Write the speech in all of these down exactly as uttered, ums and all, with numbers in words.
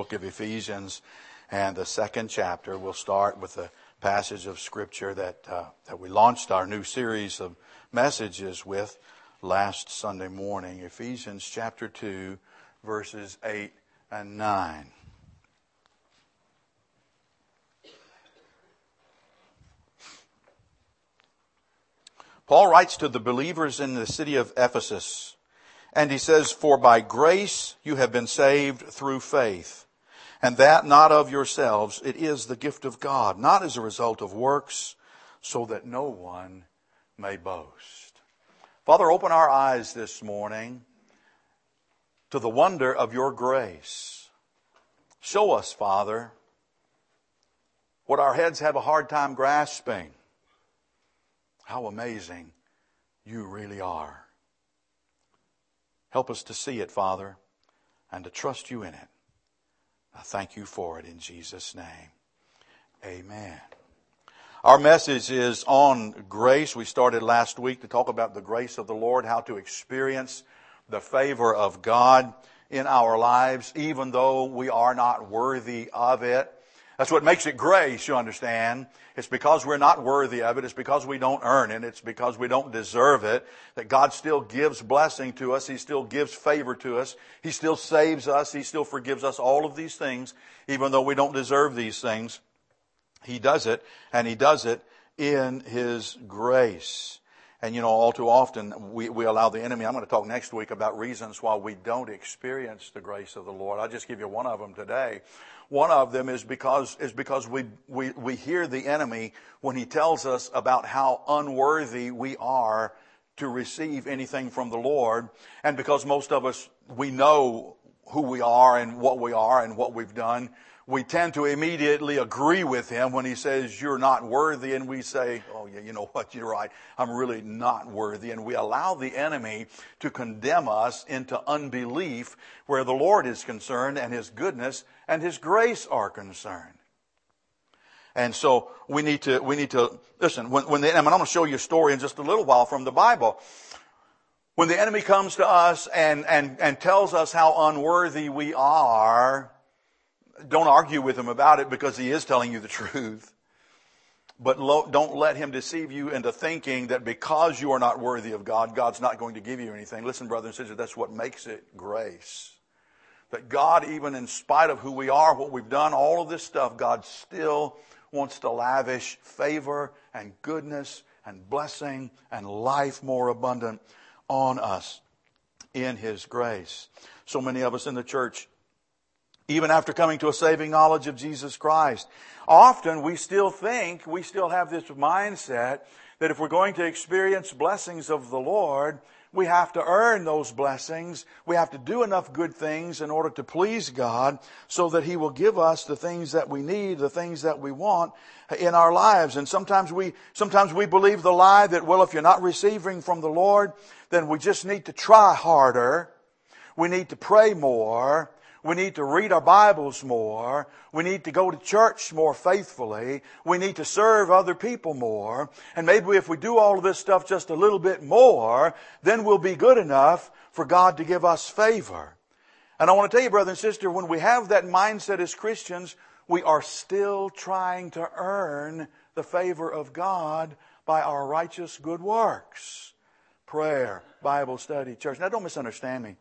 book of Ephesians and the second chapter. We'll start with the passage of Scripture that uh, that we launched our new series of messages with last Sunday morning. Ephesians chapter two, verses eight and nine. Paul writes to the believers in the city of Ephesus, and he says, "For by grace you have been saved through faith, and that not of yourselves, it is the gift of God, not as a result of works, so that no one may boast." Father, open our eyes this morning to the wonder of your grace. Show us, Father, what our heads have a hard time grasping. How amazing you really are. Help us to see it, Father, and to trust you in it. I thank you for it in Jesus' name. Amen. Our message is on grace. We started last week to talk about the grace of the Lord, how to experience the favor of God in our lives, even though we are not worthy of it. That's what makes it grace, you understand. It's because we're not worthy of it. It's because we don't earn it. It's because we don't deserve it that God still gives blessing to us. He still gives favor to us. He still saves us. He still forgives us all of these things, even though we don't deserve these things. He does it, and He does it in His grace. And you know, all too often we, we allow the enemy. I'm going to talk next week about reasons why we don't experience the grace of the Lord. I'll just give you one of them today. One of them is because is because we, we, we hear the enemy when he tells us about how unworthy we are to receive anything from the Lord. And because most of us, we know who we are and what we are and what we've done, we tend to immediately agree with him when he says, "You're not worthy." And we say, "Oh yeah, you know what, you're right. I'm really not worthy." And we allow the enemy to condemn us into unbelief where the Lord is concerned and His goodness and His grace are concerned. And so we need to, we need to, listen, when, when the, and I'm going to show you a story in just a little while from the Bible. When the enemy comes to us and, and, and tells us how unworthy we are, don't argue with him about it because he is telling you the truth. But lo, don't let him deceive you into thinking that because you are not worthy of God, God's not going to give you anything. Listen, brothers and sisters, that's what makes it grace. That God, even in spite of who we are, what we've done, all of this stuff, God still wants to lavish favor and goodness and blessing and life more abundant on us in His grace. So many of us in the church, even after coming to a saving knowledge of Jesus Christ, often we still think, we still have this mindset that if we're going to experience blessings of the Lord, we have to earn those blessings. We have to do enough good things in order to please God so that He will give us the things that we need, the things that we want in our lives. And sometimes we, sometimes we believe the lie that, well, if you're not receiving from the Lord, then we just need to try harder. We need to pray more. We need to read our Bibles more. We need to go to church more faithfully. We need to serve other people more. And maybe if we do all of this stuff just a little bit more, then we'll be good enough for God to give us favor. And I want to tell you, brother and sister, when we have that mindset as Christians, we are still trying to earn the favor of God by our righteous good works. Prayer, Bible study, church. Now don't misunderstand me.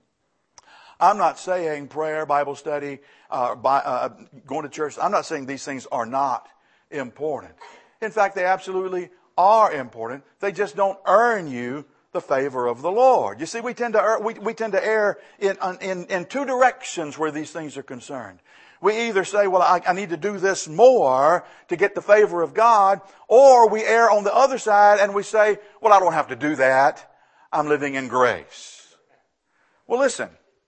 I'm not saying prayer, Bible study, uh, by, uh, going to church. I'm not saying these things are not important. In fact, they absolutely are important. They just don't earn you the favor of the Lord. You see, we tend to earn, we, we tend to err in, in in two directions where these things are concerned. We either say, "Well, I, I need to do this more to get the favor of God," or we err on the other side and we say, "Well, I don't have to do that. I'm living in grace." Well, listen.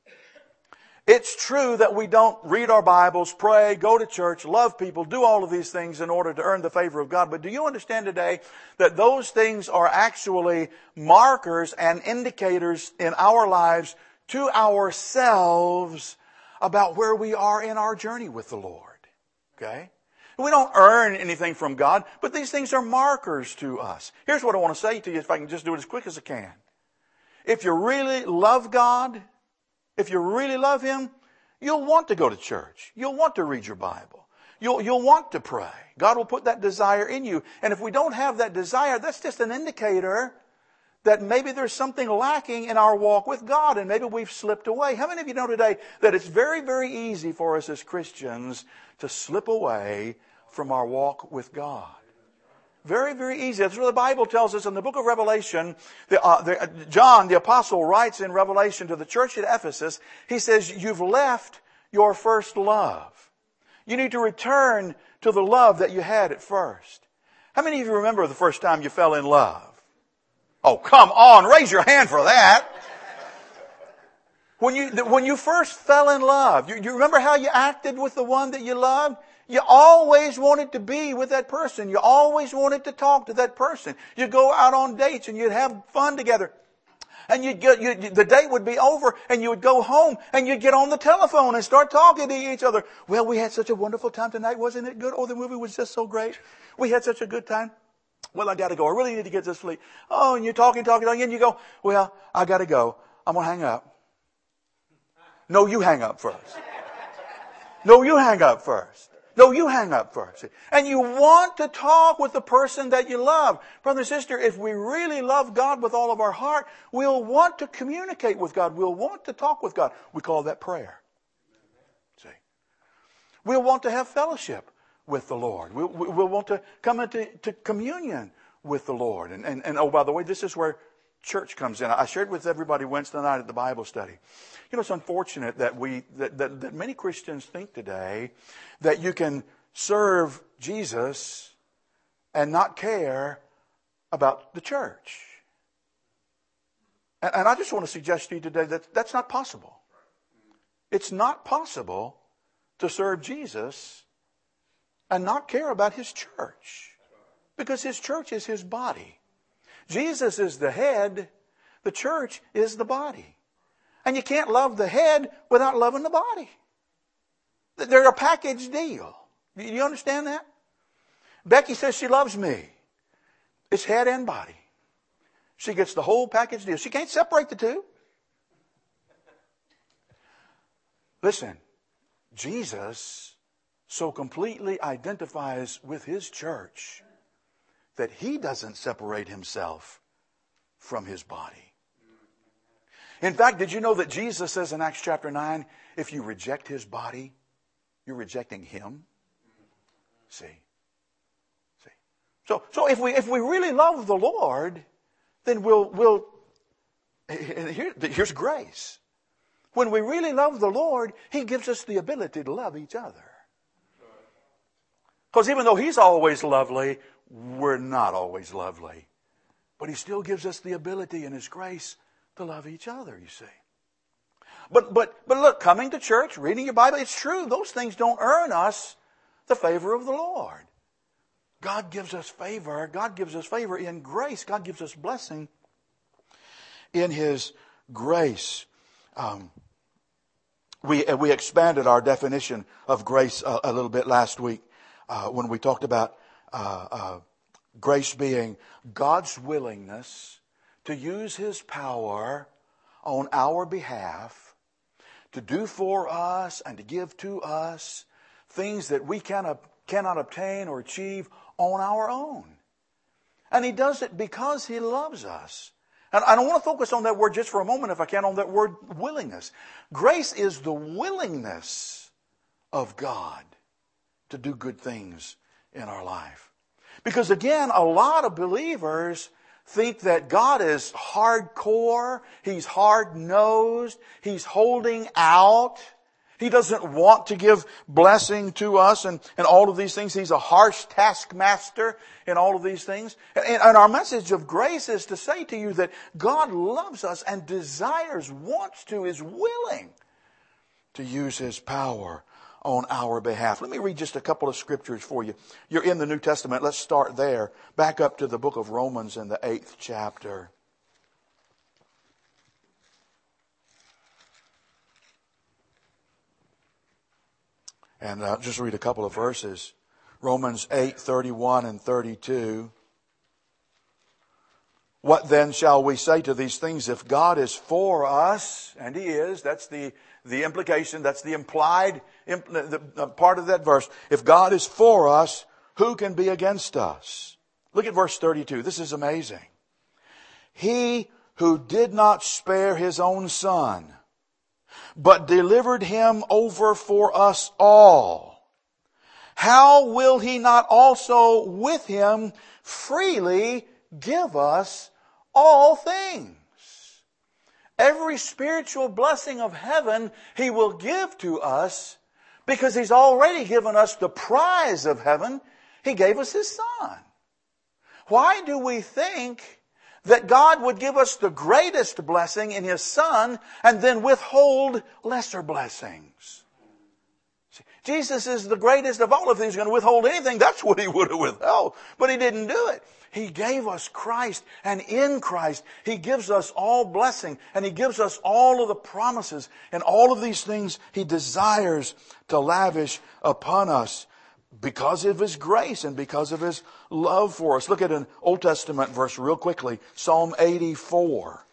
It's true that we don't read our Bibles, pray, go to church, love people, do all of these things in order to earn the favor of God. But do you understand today that those things are actually markers and indicators in our lives to ourselves about where we are in our journey with the Lord? Okay? We don't earn anything from God, but these things are markers to us. Here's what I want to say to you, if I can just do it as quick as I can. If you really love God, if you really love Him, You'll want to go to church. You'll want to read your Bible. You'll, you'll want to pray. God will put that desire in you. And if we don't have that desire, that's just an indicator that maybe there's something lacking in our walk with God, and maybe we've slipped away. How many of you know today that it's very, very easy for us as Christians to slip away from our walk with God? Very, very easy. That's what the Bible tells us in the book of Revelation. The, uh, the, uh, John, the apostle, writes in Revelation to the church at Ephesus, he says, you've left your first love. You need to return to the love that you had at first. How many of you remember the first time you fell in love? Oh, come on, raise your hand for that. When you, when you first fell in love, you, you remember how you acted with the one that you loved? You always wanted to be with that person. You always wanted to talk to that person. You'd go out on dates and you'd have fun together. And you'd get, you, the date would be over and you would go home and you'd get on the telephone and start talking to each other. Well, we had such a wonderful time tonight. Wasn't it good? Oh, the movie was just so great. We had such a good time. Well, I got to go. I really need to get to sleep. Oh, and you're talking, talking, talking, and you go, well, I got to go. I'm going to hang up. No, you hang up first. No, you hang up first. No, you hang up first. And you want to talk with the person that you love. Brother and sister, if we really love God with all of our heart, we'll want to communicate with God. We'll want to talk with God. We call that prayer. See? We'll want to have fellowship with the Lord. We'll, we'll want to come into to communion with the Lord. And, and, and oh, by the way, this is where church comes in. I shared with everybody Wednesday night at the Bible study. You know, it's unfortunate that we that, that, that many Christians think today that you can serve Jesus and not care about the church. And, and I just want to suggest to you today that that's not possible. It's not possible to serve Jesus and not care about His church. Because His church is His body. Jesus is the head. The church is the body. And you can't love the head without loving the body. They're a package deal. Do you understand that? Becky says she loves me. It's head and body. She gets the whole package deal. She can't separate the two. Listen, Jesus so completely identifies with His church that He doesn't separate Himself from His body. In fact, did you know that Jesus says in Acts chapter nine, if you reject His body, you're rejecting Him? See? See? So, so if we, if we really love the Lord, then we'll, we'll, here, here's grace. When we really love the Lord, He gives us the ability to love each other. Because even though He's always lovely, we're not always lovely. But He still gives us the ability in His grace to love each other, you see. But, but, but look, coming to church, reading your Bible, it's true. Those things don't earn us the favor of the Lord. God gives us favor. God gives us favor in grace. God gives us blessing in His grace. Um, we, we expanded our definition of grace a, a little bit last week uh, when we talked about uh, uh, grace being God's willingness to use His power on our behalf to do for us and to give to us things that we cannot, cannot obtain or achieve on our own. And He does it because He loves us. And I don't want to focus on that word just for a moment, if I can, on that word willingness. Grace is the willingness of God to do good things in our life. Because again, a lot of believers think that God is hardcore, He's hard-nosed, He's holding out. He doesn't want to give blessing to us and, and all of these things. He's a harsh taskmaster in all of these things. And, and our message of grace is to say to you that God loves us and desires, wants to, is willing to use His power on our behalf. Let me read just a couple of scriptures for you. You're in the New Testament. Let's start there. Back up to the book of Romans in the eighth chapter. And uh, just read a couple of verses. Romans eight, thirty-one and thirty-two. What then shall we say to these things? If God is for us, and He is, that's the, the implication, that's the implied impl- the, the part of that verse. If God is for us, who can be against us? Look at verse thirty-two. This is amazing. He who did not spare His own Son, but delivered Him over for us all, how will He not also with Him freely give us all things? Every spiritual blessing of heaven He will give to us because He's already given us the prize of heaven. He gave us His Son. Why do we think that God would give us the greatest blessing in His Son and then withhold lesser blessings? See, Jesus is the greatest of all. If He's going to withhold anything, that's what He would have withheld. But He didn't do it. He gave us Christ, and in Christ He gives us all blessing, and He gives us all of the promises, and all of these things He desires to lavish upon us because of His grace and because of His love for us. Look at an Old Testament verse real quickly. Psalm eighty-four.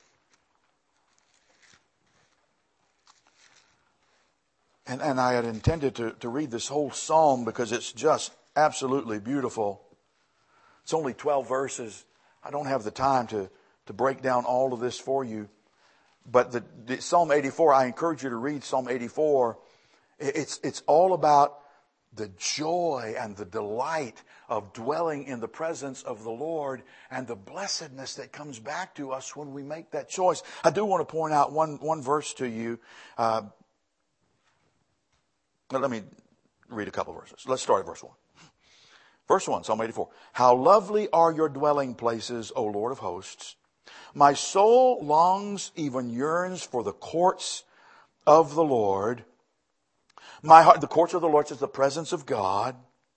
And, and I had intended to, to read this whole psalm because it's just absolutely beautiful. It's only twelve verses. I don't have the time to, to break down all of this for you. But the, the Psalm eighty-four, I encourage you to read Psalm eighty-four. It's, it's all about the joy and the delight of dwelling in the presence of the Lord and the blessedness that comes back to us when we make that choice. I do want to point out one, one verse to you. Uh, let me read a couple verses. Let's start at verse one. Verse one, Psalm eighty-four. How lovely are your dwelling places, O Lord of hosts. My soul longs, even yearns for the courts of the Lord. My heart, the courts of the Lord is the presence of God.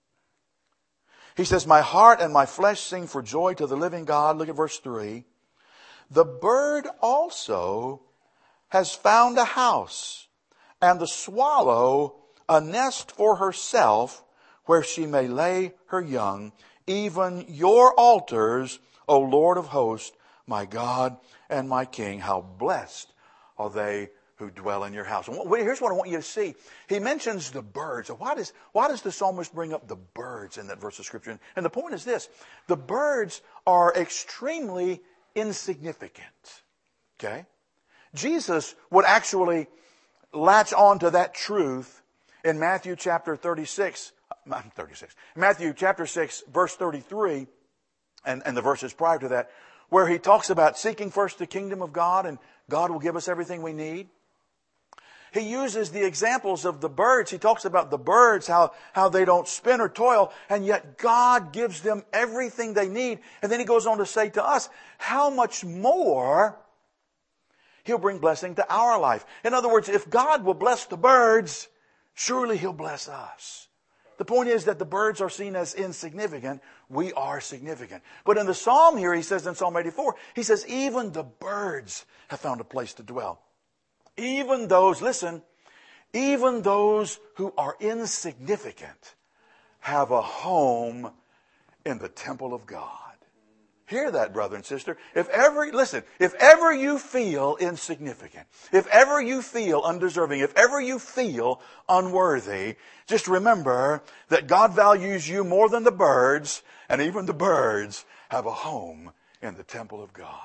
He says, my heart and my flesh sing for joy to the living God. Look at verse three. The bird also has found a house, and the swallow a nest for herself, where she may lay her young, even your altars, O Lord of hosts, my God and my King. How blessed are they who dwell in your house. And here's what I want you to see. He mentions the birds. Why does, why does the psalmist bring up the birds in that verse of Scripture? And the point is this. The birds are extremely insignificant. Okay? Jesus would actually latch on to that truth in Matthew chapter thirty-six. thirty-six. Matthew chapter six, verse thirty-three, and, and the verses prior to that, where He talks about seeking first the kingdom of God, and God will give us everything we need. He uses the examples of the birds. He talks about the birds, how, how they don't spin or toil, and yet God gives them everything they need. And then He goes on to say to us, how much more He'll bring blessing to our life. In other words, if God will bless the birds, surely He'll bless us. The point is that the birds are seen as insignificant. We are significant. But in the psalm here, he says in Psalm eighty-four, he says, even the birds have found a place to dwell. Even those, listen, even those who are insignificant have a home in the temple of God. Hear that, brother and sister. If ever, listen, if ever you feel insignificant, if ever you feel undeserving, if ever you feel unworthy, just remember that God values you more than the birds, and even the birds have a home in the temple of God.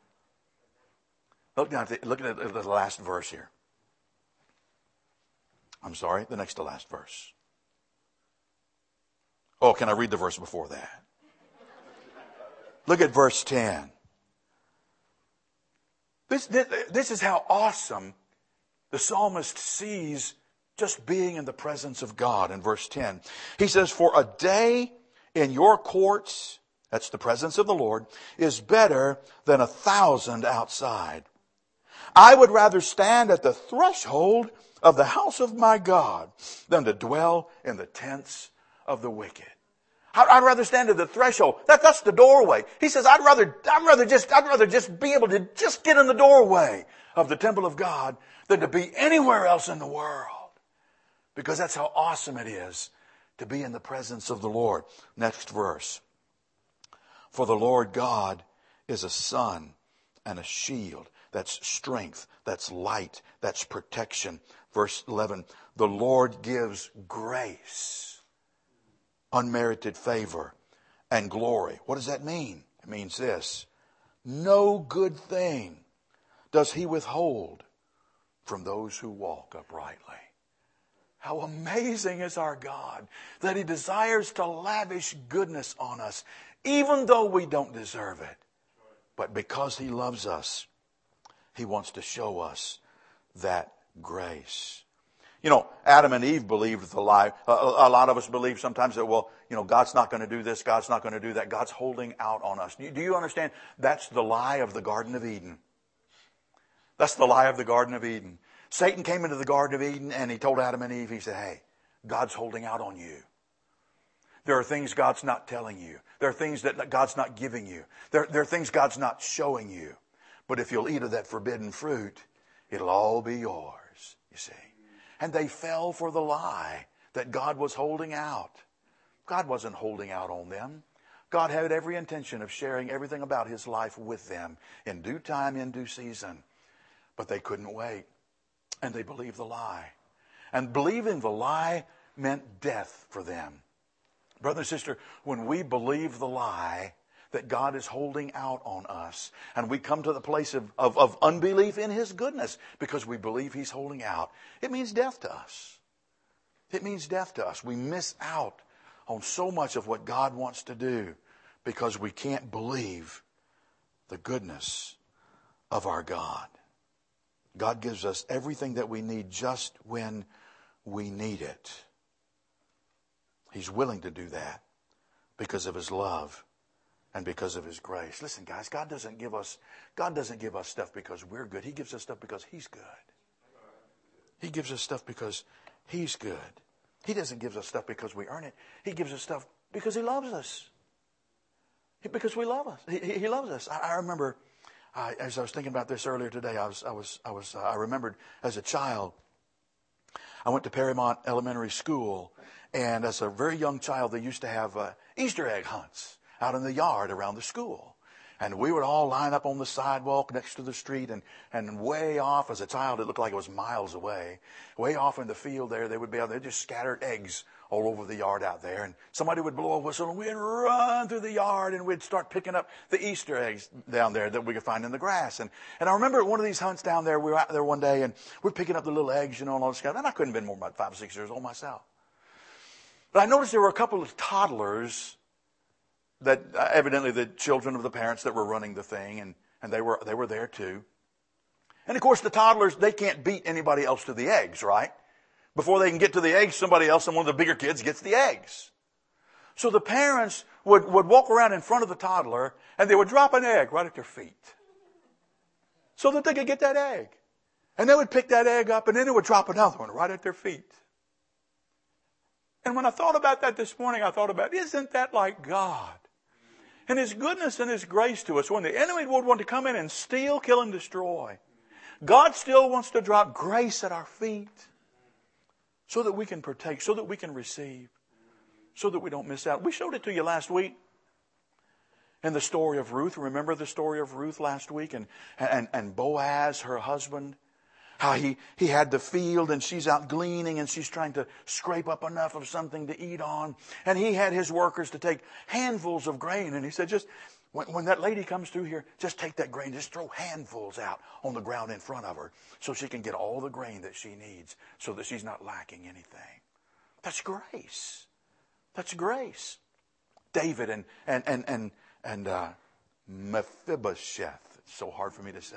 Look down at the, look at the last verse here. I'm sorry, the next to last verse. Oh, can I read the verse before that? Look at verse ten. This, this, this is how awesome the psalmist sees just being in the presence of God in verse ten. He says, for a day in your courts, that's the presence of the Lord, is better than a thousand outside. I would rather stand at the threshold of the house of my God than to dwell in the tents of the wicked. I'd rather stand at the threshold. That, that's the doorway. He says, I'd rather, I'd rather just, I'd rather just be able to just get in the doorway of the temple of God than to be anywhere else in the world. Because that's how awesome it is to be in the presence of the Lord. Next verse. For the Lord God is a sun and a shield. That's strength. That's light. That's protection. Verse eleven, the Lord gives grace, unmerited favor, and glory. What does that mean? It means this: no good thing does he withhold from those who walk uprightly. How amazing is our God, that he desires to lavish goodness on us, even though we don't deserve it. But because he loves us, he wants to show us that grace. You know, Adam and Eve believed the lie. A, a lot of us believe sometimes that, well, you know, God's not going to do this, God's not going to do that. God's holding out on us. Do you understand? That's the lie of the Garden of Eden. That's the lie of the Garden of Eden. Satan came into the Garden of Eden and he told Adam and Eve, he said, hey, God's holding out on you. There are things God's not telling you. There are things that God's not giving you. There, there are things God's not showing you. But if you'll eat of that forbidden fruit, it'll all be yours, you see. And they fell for the lie that God was holding out. God wasn't holding out on them. God had every intention of sharing everything about his life with them in due time, in due season. But they couldn't wait. And they believed the lie. And believing the lie meant death for them. Brother and sister, when we believe the lie that God is holding out on us, and we come to the place of, of, of unbelief in his goodness because we believe he's holding out, it means death to us. It means death to us. We miss out on so much of what God wants to do because we can't believe the goodness of our God. God gives us everything that we need just when we need it. He's willing to do that because of his love and because of his grace. Listen, guys, God doesn't give us God doesn't give us stuff because we're good. He gives us stuff because he's good. He gives us stuff because he's good. He doesn't give us stuff because we earn it. He gives us stuff because he loves us. Because we love us. He, he loves us. I, I remember I, as I was thinking about this earlier today, I was I was I was uh, I remembered as a child, I went to Perrymont Elementary School, and as a very young child, they used to have uh, Easter egg hunts out in the yard around the school. And we would all line up on the sidewalk next to the street, and, and way off, as a child, it looked like it was miles away. Way off in the field there, they would be out there, just scattered eggs all over the yard out there. And somebody would blow a whistle, and we'd run through the yard, and we'd start picking up the Easter eggs down there that we could find in the grass. And, and I remember one of these hunts down there, we were out there one day, and we're picking up the little eggs, you know, and all this kind of, and I couldn't have been more than about five or six years old myself. But I noticed there were a couple of toddlers that uh, evidently the children of the parents that were running the thing, and, and they were they were there too. And of course the toddlers, they can't beat anybody else to the eggs, right? Before they can get to the eggs, somebody else, and one of the bigger kids gets the eggs. So the parents would, would walk around in front of the toddler, and they would drop an egg right at their feet so that they could get that egg. And they would pick that egg up, and then they would drop another one right at their feet. And when I thought about that this morning, I thought about, isn't that like God? And his goodness and his grace to us. When the enemy would want to come in and steal, kill, and destroy, God still wants to drop grace at our feet so that we can partake, so that we can receive, so that we don't miss out. We showed it to you last week in the story of Ruth. Remember the story of Ruth last week? And, and, and Boaz, her husband, how he, he had the field and she's out gleaning and she's trying to scrape up enough of something to eat on. And he had his workers to take handfuls of grain. And he said, just when, when that lady comes through here, just take that grain, just throw handfuls out on the ground in front of her so she can get all the grain that she needs so that she's not lacking anything. That's grace. That's grace. David and, and, and, and, and uh, Mephibosheth. It's so hard for me to say.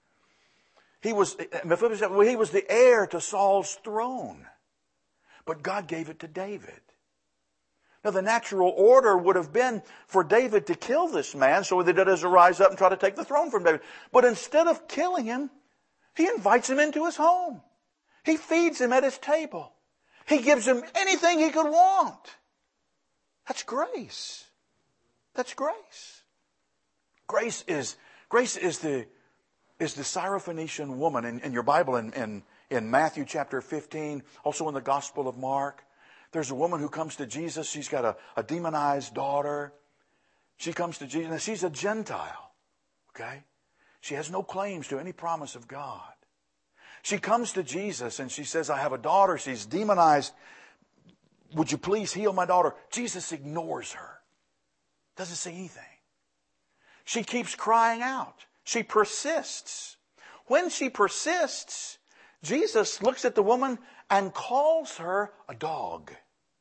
He was, Mephibosheth, well, he was the heir to Saul's throne. But God gave it to David. Now the natural order would have been for David to kill this man so that he doesn't rise up and try to take the throne from David. But instead of killing him, he invites him into his home. He feeds him at his table. He gives him anything he could want. That's grace. That's grace. Grace is, grace is the is the Syrophoenician woman in, in your Bible in, in, in Matthew chapter fifteen, also in the Gospel of Mark. There's a woman who comes to Jesus. She's got a, a demonized daughter. She comes to Jesus, and she's a Gentile. Okay? She has no claims to any promise of God. She comes to Jesus and she says, I have a daughter. She's demonized. Would you please heal my daughter? Jesus ignores her. Doesn't say anything. She keeps crying out. She persists. When she persists, Jesus looks at the woman and calls her a dog.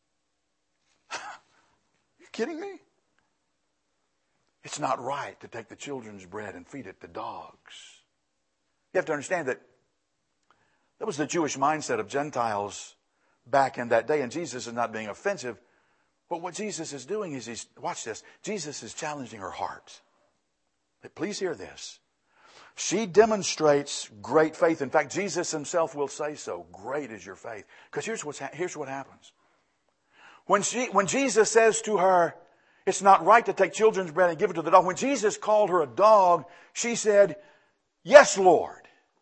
You kidding me? It's not right to take the children's bread and feed it to dogs. You have to understand that that was the Jewish mindset of Gentiles back in that day. And Jesus is not being offensive. But what Jesus is doing is he's, watch this, Jesus is challenging her heart. Please hear this. She demonstrates great faith. In fact, Jesus himself will say so. Great is your faith. Because here's, what's ha- here's what happens. When, she, when Jesus says to her, it's not right to take children's bread and give it to the dog. When Jesus called her a dog, she said, yes, Lord.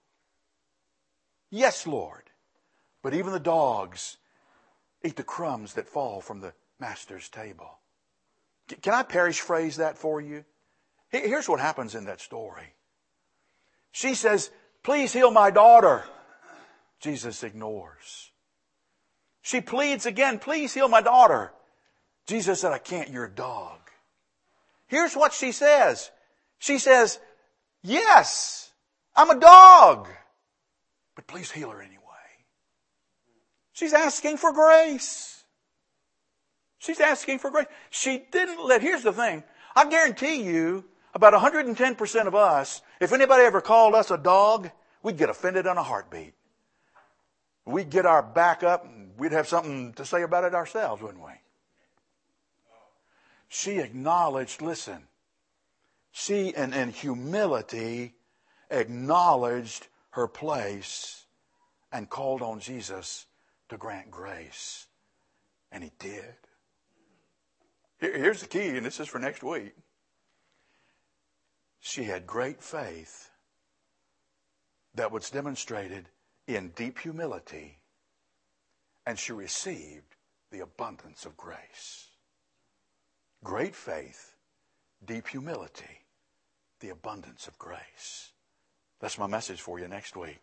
Yes, Lord. But even the dogs eat the crumbs that fall from the master's table. Can I paraphrase that for you? Here's what happens in that story. She says, please heal my daughter. Jesus ignores. She pleads again, please heal my daughter. Jesus said, I can't, you're a dog. Here's what she says. She says, yes, I'm a dog. But please heal her anyway. She's asking for grace. She's asking for grace. She didn't let, here's the thing. I guarantee you, about one hundred ten percent of us, if anybody ever called us a dog, we'd get offended on a heartbeat. We'd get our back up and we'd have something to say about it ourselves, wouldn't we? She acknowledged, listen, she in, in humility acknowledged her place and called on Jesus to grant grace. And he did. Here's the key, and this is for next week. She had great faith that was demonstrated in deep humility, and she received the abundance of grace. Great faith, deep humility, the abundance of grace. That's my message for you next week.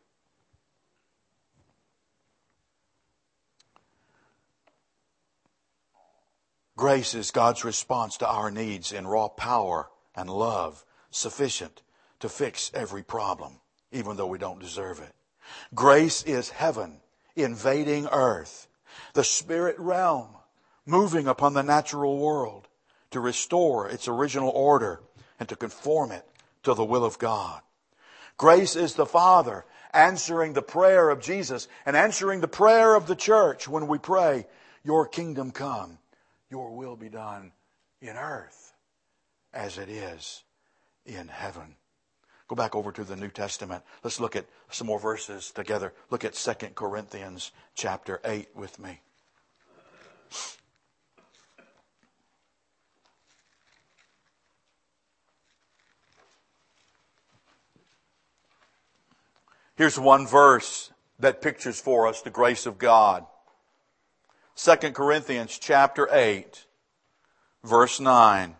Grace is God's response to our needs in raw power and love, sufficient to fix every problem, even though we don't deserve it. Grace is heaven invading earth, the spirit realm moving upon the natural world to restore its original order and to conform it to the will of God. Grace is the Father answering the prayer of Jesus and answering the prayer of the church when we pray, your kingdom come, your will be done in earth as it is in heaven. Go back over to the New Testament. Let's look at some more verses together. Look at Second Corinthians chapter eight with me. Here's one verse that pictures for us the grace of God. Second Corinthians chapter eight, verse nine.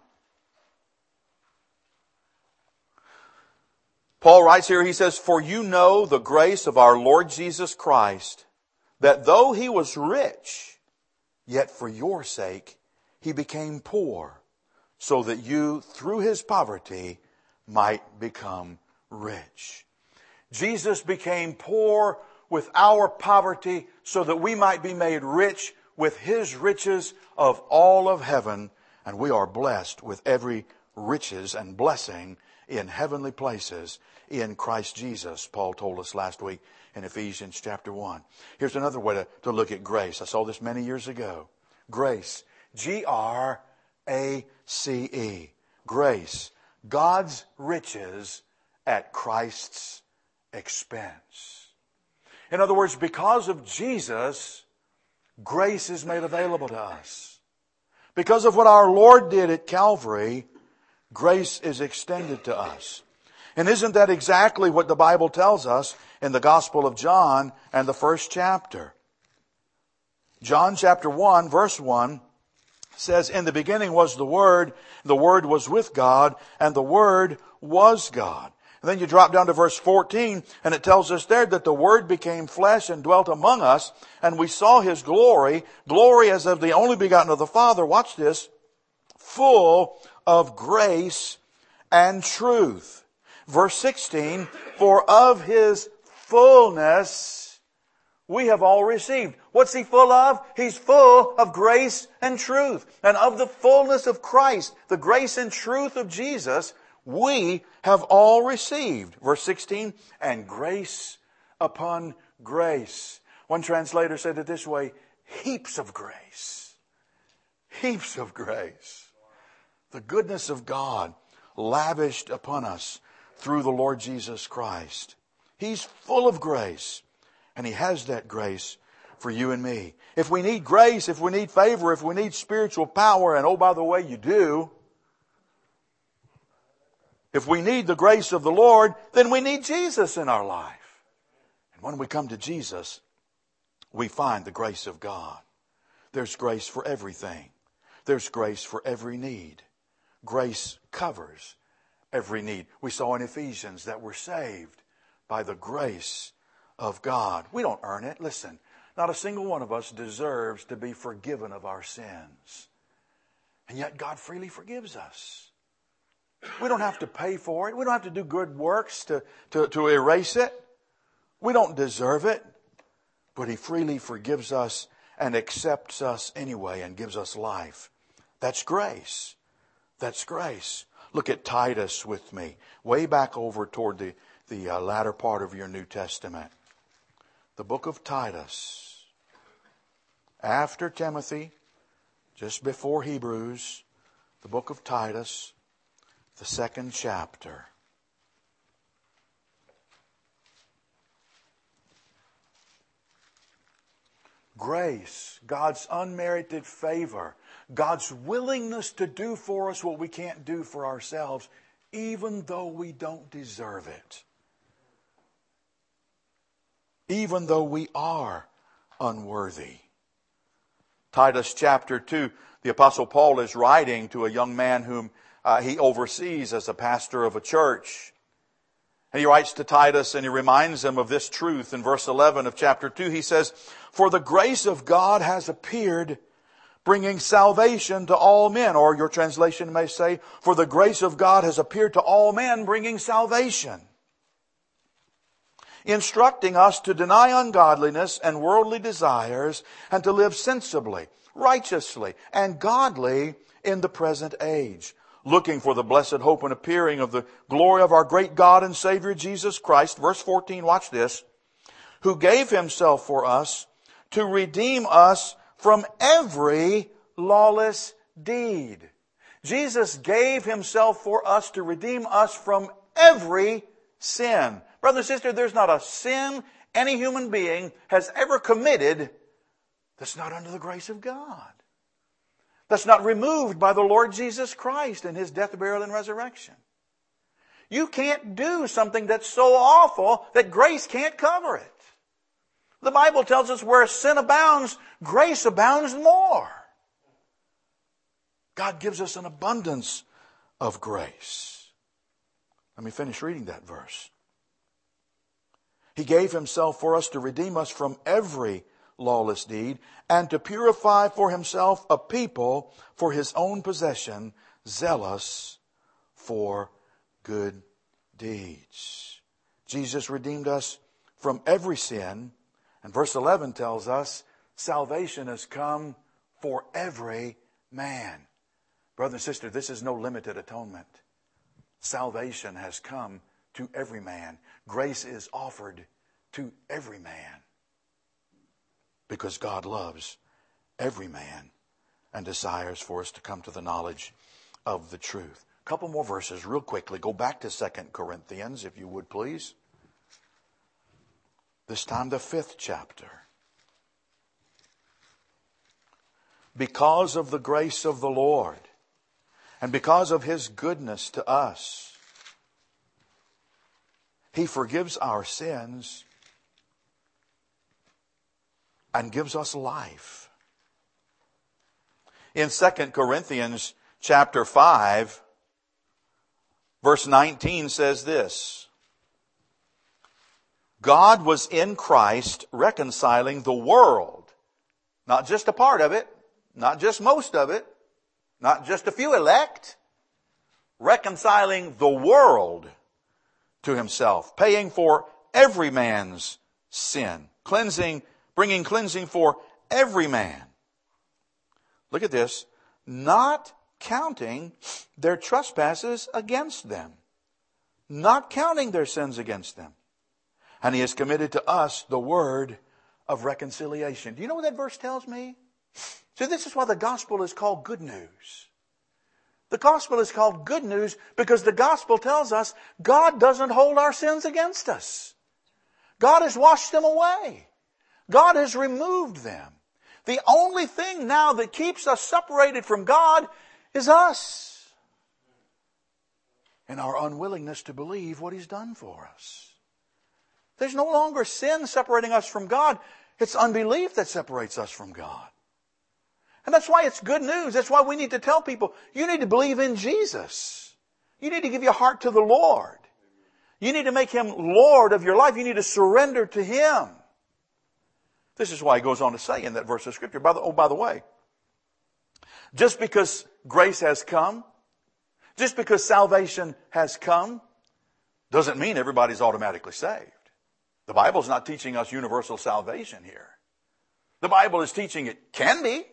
Paul writes here, he says, for you know the grace of our Lord Jesus Christ, that though he was rich, yet for your sake he became poor, so that you through his poverty might become rich. Jesus became poor with our poverty so that we might be made rich with his riches of all of heaven. And we are blessed with every riches and blessing in heavenly places in Christ Jesus, Paul told us last week in Ephesians chapter one. Here's another way to, to look at grace. I saw this many years ago. Grace, G R A C E. Grace, God's riches at Christ's expense. In other words, because of Jesus, grace is made available to us. Because of what our Lord did at Calvary, grace is extended to us. And isn't that exactly what the Bible tells us in the Gospel of John and the first chapter? John chapter one, verse one says, in the beginning was the Word, the Word was with God, and the Word was God. And then you drop down to verse fourteen, and it tells us there that the Word became flesh and dwelt among us, and we saw His glory, glory as of the only begotten of the Father. Watch this. Full of grace and truth. Verse sixteen, for of His fullness we have all received. What's He full of? He's full of grace and truth. And of the fullness of Christ, the grace and truth of Jesus, we have all received. Verse sixteen, and grace upon grace. One translator said it this way, heaps of grace. Heaps of grace. The goodness of God lavished upon us through the Lord Jesus Christ. He's full of grace, and He has that grace for you and me. If we need grace, if we need favor, if we need spiritual power, and oh, by the way, you do, if we need the grace of the Lord, then we need Jesus in our life. And when we come to Jesus, we find the grace of God. There's grace for everything. There's grace for every need. Grace covers every need. We saw in Ephesians that we're saved by the grace of God. We don't earn it. Listen, not a single one of us deserves to be forgiven of our sins. And yet God freely forgives us. We don't have to pay for it. We don't have to do good works to, to, to erase it. We don't deserve it. But He freely forgives us and accepts us anyway and gives us life. That's grace. That's grace. Look at Titus with me. Way back over toward the, the uh, latter part of your New Testament. The book of Titus. After Timothy, just before Hebrews, the book of Titus, the second chapter. Grace, God's unmerited favor, God's willingness to do for us what we can't do for ourselves, even though we don't deserve it. Even though we are unworthy. Titus chapter two, the Apostle Paul is writing to a young man whom uh, he oversees as a pastor of a church. And he writes to Titus and he reminds him of this truth. In verse eleven of chapter two, he says, for the grace of God has appeared, bringing salvation to all men. Or your translation may say, for the grace of God has appeared to all men, bringing salvation. Instructing us to deny ungodliness and worldly desires and to live sensibly, righteously, and godly in the present age, looking for the blessed hope and appearing of the glory of our great God and Savior Jesus Christ. Verse fourteen, watch this. Who gave Himself for us to redeem us from every lawless deed. Jesus gave Himself for us to redeem us from every sin. Brother and sister, there's not a sin any human being has ever committed that's not under the grace of God. That's not removed by the Lord Jesus Christ in His death, burial, and resurrection. You can't do something that's so awful that grace can't cover it. The Bible tells us where sin abounds, grace abounds more. God gives us an abundance of grace. Let me finish reading that verse. He gave Himself for us to redeem us from every lawless deed and to purify for Himself a people for His own possession, zealous for good deeds. Jesus redeemed us from every sin. And verse eleven tells us salvation has come for every man. Brother and sister, this is no limited atonement. Salvation has come to every man. Grace is offered to every man. Because God loves every man and desires for us to come to the knowledge of the truth. A couple more verses real quickly. Go back to Second Corinthians, if you would please. This time the fifth chapter. Because of the grace of the Lord and because of His goodness to us, He forgives our sins and gives us life. In Second Corinthians chapter five, Verse nineteen says this: God was in Christ reconciling the world. Not just a part of it, not just most of it, not just a few elect. Reconciling the world to himself, paying for every man's sin, cleansing, bringing cleansing for every man. Look at this. Not counting their trespasses against them. Not counting their sins against them. And he has committed to us the word of reconciliation. Do you know what that verse tells me? So this is why the gospel is called good news. The gospel is called good news because the gospel tells us God doesn't hold our sins against us. God has washed them away. God has removed them. The only thing now that keeps us separated from God is us and our unwillingness to believe what He's done for us. There's no longer sin separating us from God. It's unbelief that separates us from God. And that's why it's good news. That's why we need to tell people, you need to believe in Jesus. You need to give your heart to the Lord. You need to make Him Lord of your life. You need to surrender to Him. This is why he goes on to say in that verse of Scripture, by the, oh, by the way, just because grace has come, just because salvation has come, doesn't mean everybody's automatically saved. The Bible's not teaching us universal salvation here. The Bible is teaching it can be.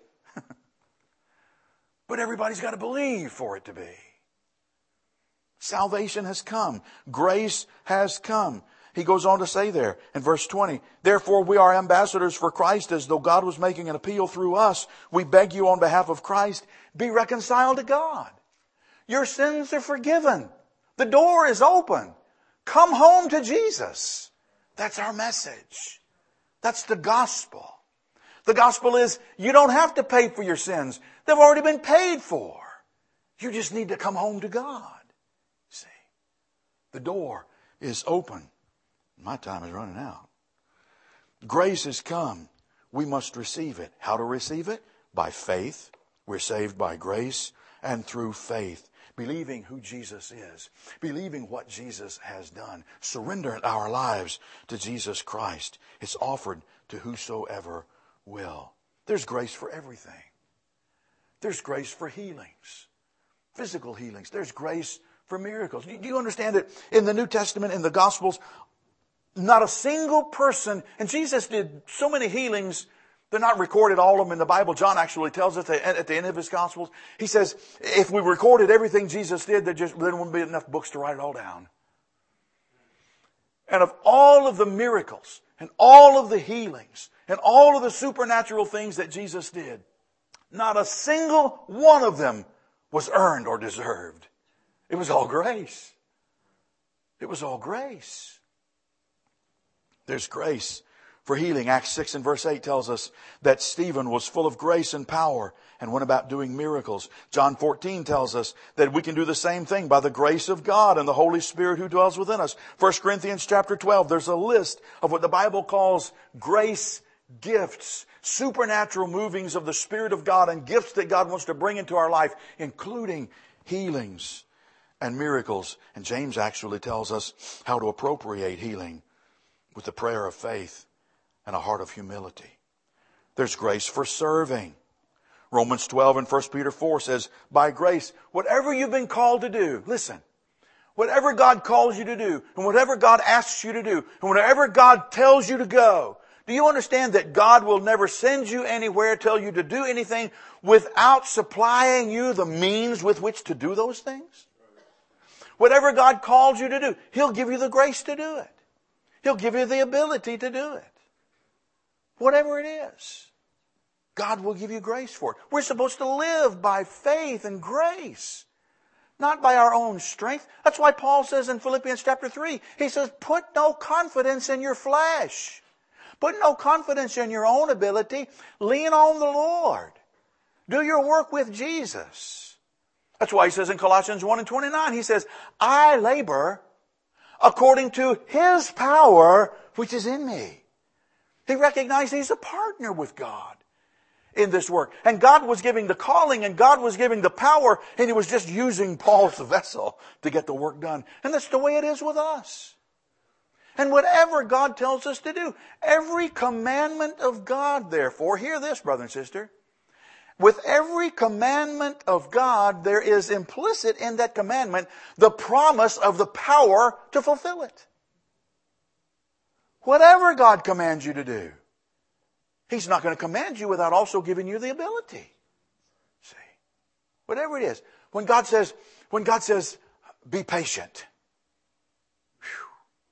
But everybody's got to believe for it to be. Salvation has come. Grace has come. He goes on to say there in verse twenty, therefore we are ambassadors for Christ, as though God was making an appeal through us. We beg you on behalf of Christ, be reconciled to God. Your sins are forgiven. The door is open. Come home to Jesus. That's our message. That's the gospel. The gospel is you don't have to pay for your sins. They've already been paid for. You just need to come home to God. See, the door is open. My time is running out. Grace has come. We must receive it. How to receive it? By faith. We're saved by grace and through faith. Believing who Jesus is. Believing what Jesus has done. Surrendering our lives to Jesus Christ. It's offered to whosoever will. There's grace for everything. There's grace for healings. Physical healings. There's grace for miracles. Do you understand that in the New Testament, in the Gospels, not a single person, and Jesus did so many healings, they're not recorded, all of them in the Bible. John actually tells us that at the end of his Gospels, he says, if we recorded everything Jesus did, there just there wouldn't be enough books to write it all down. And of all of the miracles, and all of the healings, and all of the supernatural things that Jesus did, not a single one of them was earned or deserved. It was all grace. It was all grace. There's grace for healing. Acts six and verse eight tells us that Stephen was full of grace and power and went about doing miracles. John fourteen tells us that we can do the same thing by the grace of God and the Holy Spirit who dwells within us. First Corinthians chapter twelve, there's a list of what the Bible calls grace gifts, supernatural movings of the Spirit of God and gifts that God wants to bring into our life, including healings and miracles. And James actually tells us how to appropriate healing with the prayer of faith and a heart of humility. There's grace for serving. Romans twelve and First Peter four says, by grace, whatever you've been called to do, listen, whatever God calls you to do, and whatever God asks you to do, and whatever God tells you to go, do you understand that God will never send you anywhere, tell you to do anything without supplying you the means with which to do those things? Whatever God calls you to do, He'll give you the grace to do it. He'll give you the ability to do it. Whatever it is, God will give you grace for it. We're supposed to live by faith and grace, not by our own strength. That's why Paul says in Philippians chapter three, he says, put no confidence in your flesh. Put no confidence in your own ability. Lean on the Lord. Do your work with Jesus. That's why he says in Colossians one and twenty-nine, he says, I labor according to His power which is in me. He recognized he's a partner with God. in this work. And God was giving the calling, and God was giving the power, and He was just using Paul as a vessel to get the work done. And that's the way it is with us. And whatever God tells us to do, every commandment of God, therefore, hear this, brother and sister, with every commandment of God, there is implicit in that commandment the promise of the power to fulfill it. Whatever God commands you to do, He's not going to command you without also giving you the ability. See? Whatever it is. When God says, when God says, be patient. Whew,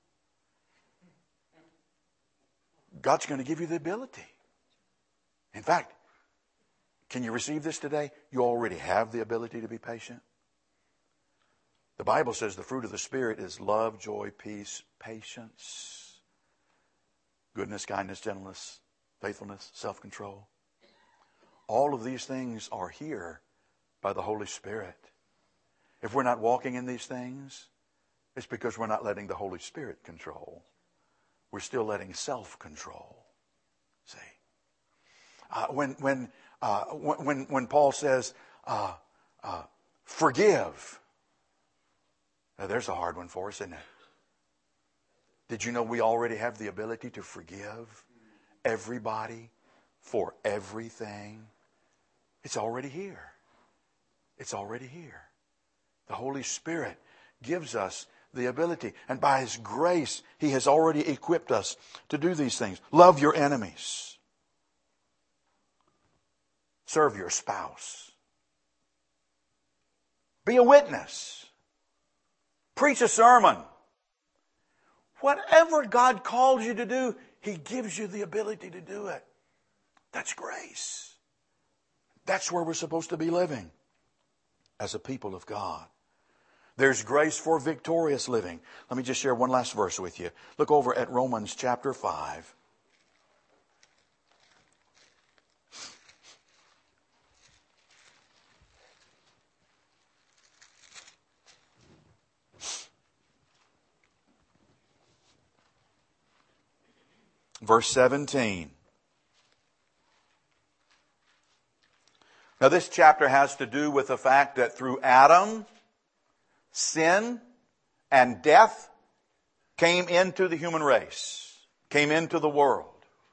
God's going to give you the ability. In fact, can you receive this today? You already have the ability to be patient. The Bible says the fruit of the Spirit is love, joy, peace, patience, goodness, kindness, gentleness, faithfulness, self-control. All of these things are here by the Holy Spirit. If we're not walking in these things, it's because we're not letting the Holy Spirit control. We're still letting self-control. See? Uh, when, when, uh, when, when Paul says, uh, uh, forgive. Now there's a hard one for us, isn't it? Did you know we already have the ability to forgive everybody for everything? It's already here. It's already here. The Holy Spirit gives us the ability. And by His grace, He has already equipped us to do these things. Love your enemies. Serve your spouse. Be a witness. Preach a sermon. Whatever God calls you to do, He gives you the ability to do it. That's grace. That's where we're supposed to be living as a people of God. There's grace for victorious living. Let me just share one last verse with you. Look over at Romans chapter five. Verse seventeen. Now this chapter has to do with the fact that through Adam, sin and death came into the human race, came into the world.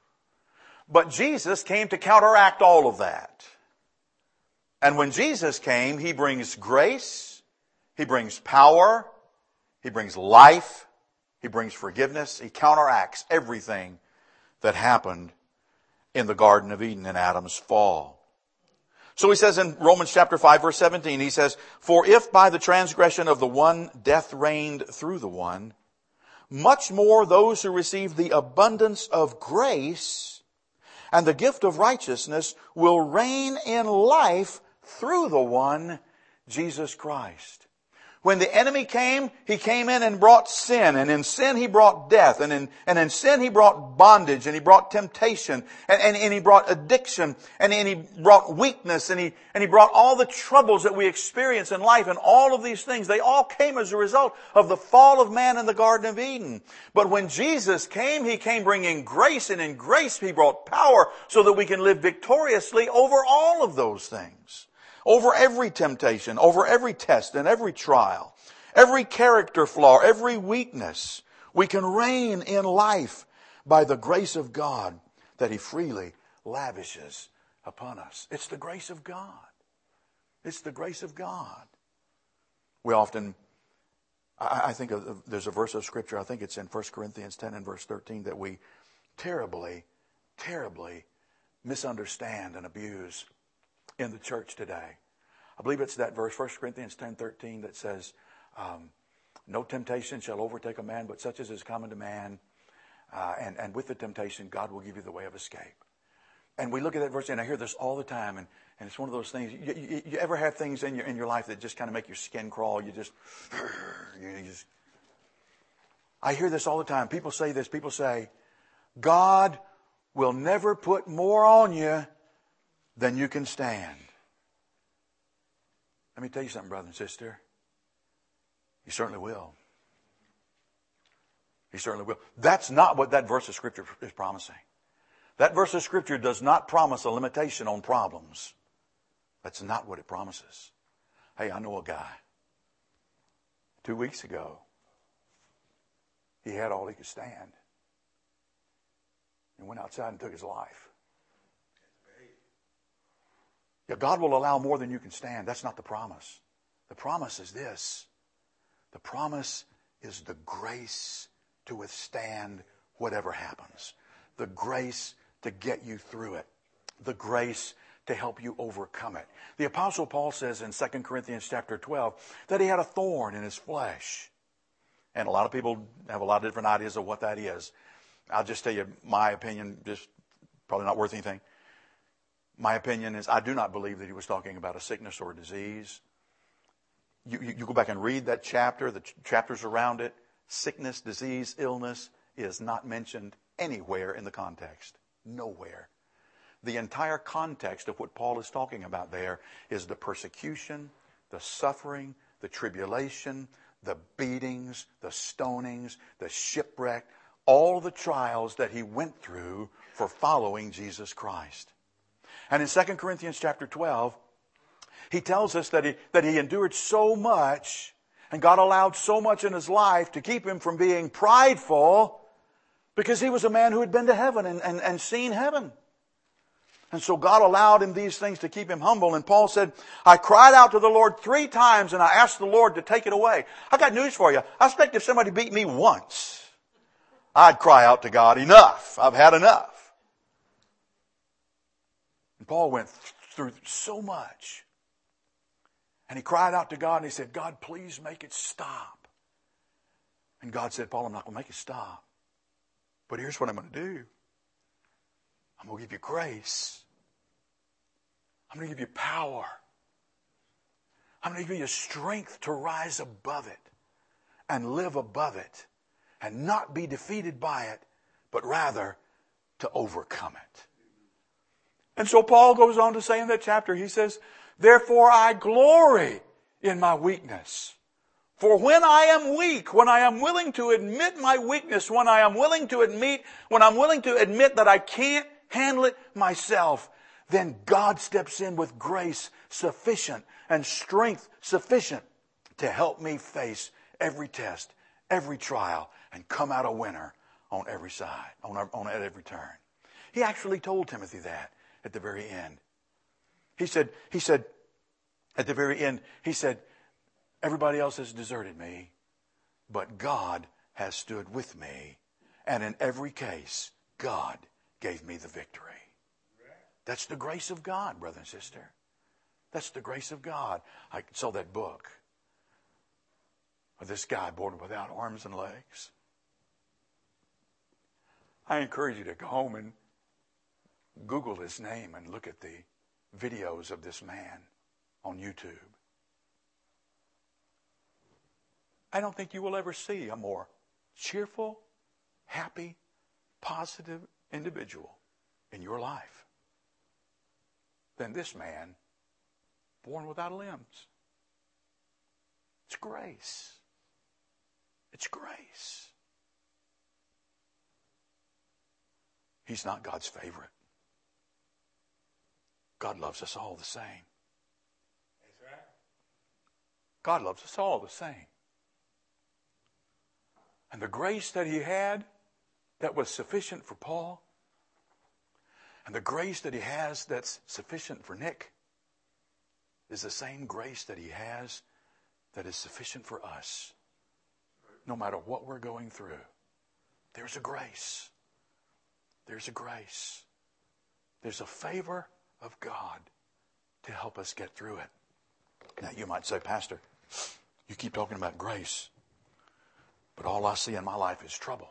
But Jesus came to counteract all of that. And when Jesus came, He brings grace, He brings power, He brings life, He brings forgiveness. He counteracts everything that happened in the Garden of Eden in Adam's fall. So He says in Romans chapter five verse seventeen, He says, for if by the transgression of the one death reigned through the one, much more those who receive the abundance of grace and the gift of righteousness will reign in life through the one, Jesus Christ. When the enemy came, he came in and brought sin. And in sin he brought death. And in, and in sin he brought bondage. And he brought temptation. And, and, and he brought addiction. And, and he brought weakness. And he, and he brought all the troubles that we experience in life. And all of these things, they all came as a result of the fall of man in the Garden of Eden. But when Jesus came, He came bringing grace. And in grace He brought power so that we can live victoriously over all of those things. Over every temptation, over every test and every trial, every character flaw, every weakness. We can reign in life by the grace of God that He freely lavishes upon us. It's the grace of God. It's the grace of God. We often, I, I think of, there's a verse of Scripture, I think it's in First Corinthians ten and verse thirteen, that we terribly, terribly misunderstand and abuse in the church today. I believe it's that verse, First Corinthians ten thirteen, that says, um, no temptation shall overtake a man, but such as is common to man. Uh, and, and with the temptation, God will give you the way of escape. And we look at that verse, and I hear this all the time, and, and it's one of those things. You, you, you ever have things in your in your life that just kind of make your skin crawl? You just, you just. I hear this all the time. People say this. People say, God will never put more on you than you can stand. Let me tell you something, brother and sister. He certainly will. He certainly will. That's not what that verse of Scripture is promising. That verse of Scripture does not promise a limitation on problems. That's not what it promises. Hey, I know a guy. Two weeks ago, he had all he could stand. And went outside and took his life. Yeah, God will allow more than you can stand. That's not the promise. The promise is this. The promise is the grace to withstand whatever happens. The grace to get you through it. The grace to help you overcome it. The Apostle Paul says in Second Corinthians chapter twelve that he had a thorn in his flesh. And a lot of people have a lot of different ideas of what that is. I'll just tell you my opinion, just probably not worth anything. My opinion is I do not believe that he was talking about a sickness or a disease. You, you, you go back and read that chapter, the ch- chapters around it. Sickness, disease, illness is not mentioned anywhere in the context. Nowhere. The entire context of what Paul is talking about there is the persecution, the suffering, the tribulation, the beatings, the stonings, the shipwreck, all the trials that he went through for following Jesus Christ. And in Second Corinthians chapter twelve, he tells us that he, that he endured so much and God allowed so much in his life to keep him from being prideful because he was a man who had been to heaven and, and, and seen heaven. And so God allowed him these things to keep him humble. And Paul said, I cried out to the Lord three times and I asked the Lord to take it away. I got news for you. I expect if somebody beat me once, I'd cry out to God, enough. I've had enough. And Paul went through so much. And he cried out to God and he said, God, please make it stop. And God said, Paul, I'm not going to make it stop. But here's what I'm going to do. I'm going to give you grace. I'm going to give you power. I'm going to give you strength to rise above it and live above it and not be defeated by it, but rather to overcome it. And so Paul goes on to say in that chapter, he says, therefore I glory in my weakness. For when I am weak, when I am willing to admit my weakness, when I am willing to admit, when I'm willing to admit that I can't handle it myself, then God steps in with grace sufficient and strength sufficient to help me face every test, every trial, and come out a winner on every side, on, on at every turn. He actually told Timothy that at the very end. He said, he said, at the very end, he said, everybody else has deserted me, but God has stood with me. And in every case, God gave me the victory. That's the grace of God, brother and sister. That's the grace of God. I saw that book of this guy born without arms and legs. I encourage you to go home and Google his name and look at the videos of this man on YouTube. I don't think you will ever see a more cheerful, happy, positive individual in your life than this man born without limbs. It's grace. It's grace. He's not God's favorite. God loves us all the same. That's right. God loves us all the same. And the grace that he had that was sufficient for Paul, and the grace that he has that's sufficient for Nick, is the same grace that he has that is sufficient for us. No matter what we're going through, there's a grace. There's a grace. There's a favor of God to help us get through it. Now you might say, Pastor, you keep talking about grace, but all I see in my life is trouble.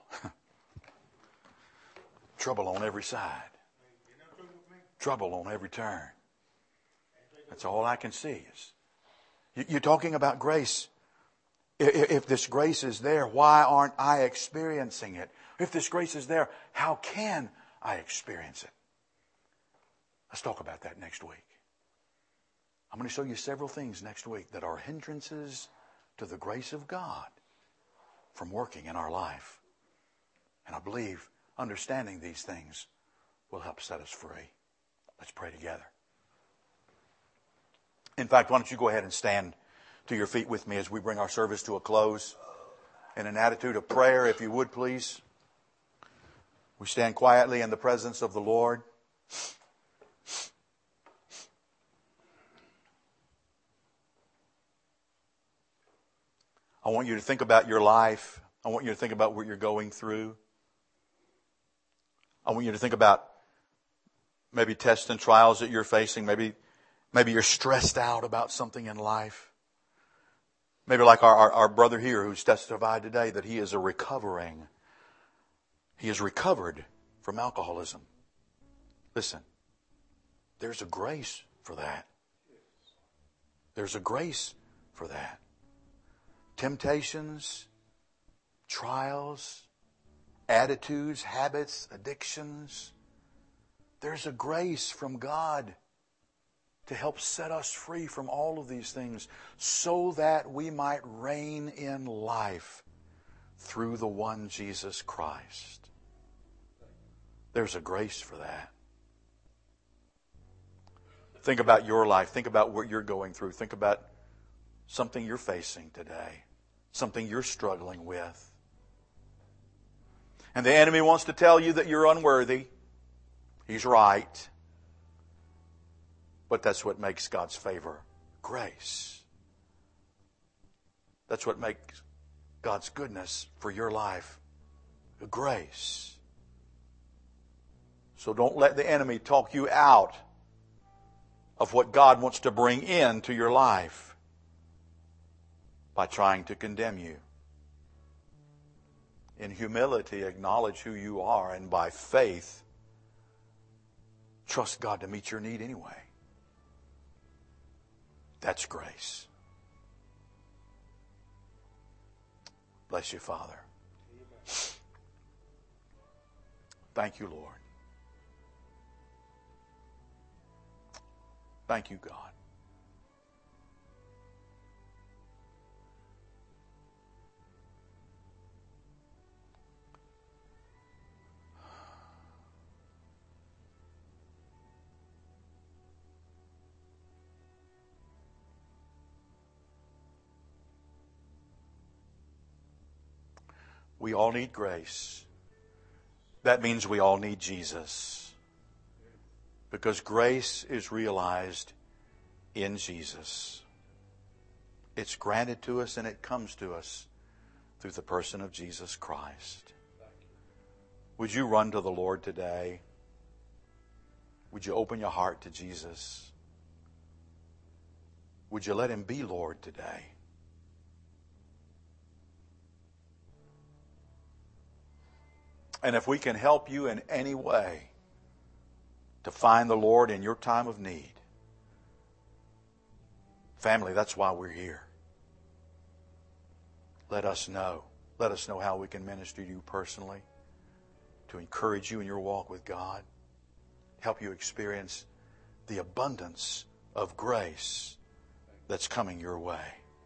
Trouble on every side. Trouble on every turn. That's all I can see. Is you're talking about grace. If this grace is there, why aren't I experiencing it? If this grace is there, how can I experience it? Let's talk about that next week. I'm going to show you several things next week that are hindrances to the grace of God from working in our life. And I believe understanding these things will help set us free. Let's pray together. In fact, why don't you go ahead and stand to your feet with me as we bring our service to a close in an attitude of prayer, if you would, please. We stand quietly in the presence of the Lord. I want you to think about your life. I want you to think about what you're going through. I want you to think about maybe tests and trials that you're facing. Maybe, maybe you're stressed out about something in life. Maybe like our, our, our brother here who's testified today that he is a recovering. He has recovered from alcoholism. Listen, there's a grace for that. There's a grace for that. Temptations, trials, attitudes, habits, addictions. There's a grace from God to help set us free from all of these things so that we might reign in life through the one Jesus Christ. There's a grace for that. Think about your life. Think about what you're going through. Think about something you're facing today. Something you're struggling with. And the enemy wants to tell you that you're unworthy. He's right. But that's what makes God's favor grace. That's what makes God's goodness for your life grace. So don't let the enemy talk you out of what God wants to bring into your life by trying to condemn you. In humility, acknowledge who you are, and by faith, trust God to meet your need anyway. That's grace. Bless you, Father. Thank you, Lord. Thank you, God. We all need grace. That means we all need Jesus. Because grace is realized in Jesus. It's granted to us and it comes to us through the person of Jesus Christ. Would you run to the Lord today? Would you open your heart to Jesus? Would you let Him be Lord today? And if we can help you in any way to find the Lord in your time of need, family, that's why we're here. Let us know. Let us know how we can minister to you personally, to encourage you in your walk with God, help you experience the abundance of grace that's coming your way.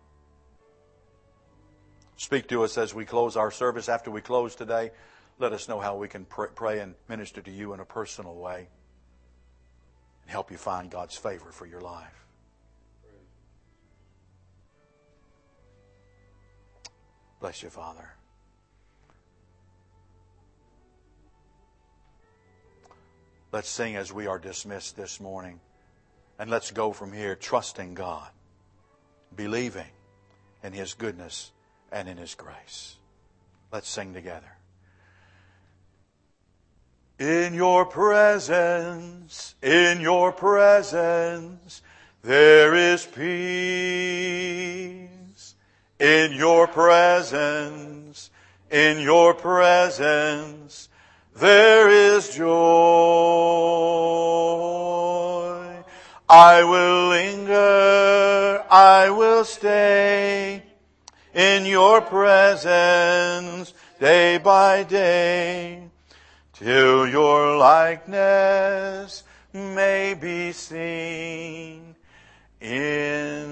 Speak to us as we close our service. After we close today, let us know how we can pray and minister to you in a personal way and help you find God's favor for your life. Bless you, Father. Let's sing as we are dismissed this morning. And let's go from here trusting God, believing in His goodness and in His grace. Let's sing together. In your presence, in your presence, there is peace. In your presence, in your presence, there is joy. I will linger, I will stay in your presence day by day, till your likeness may be seen in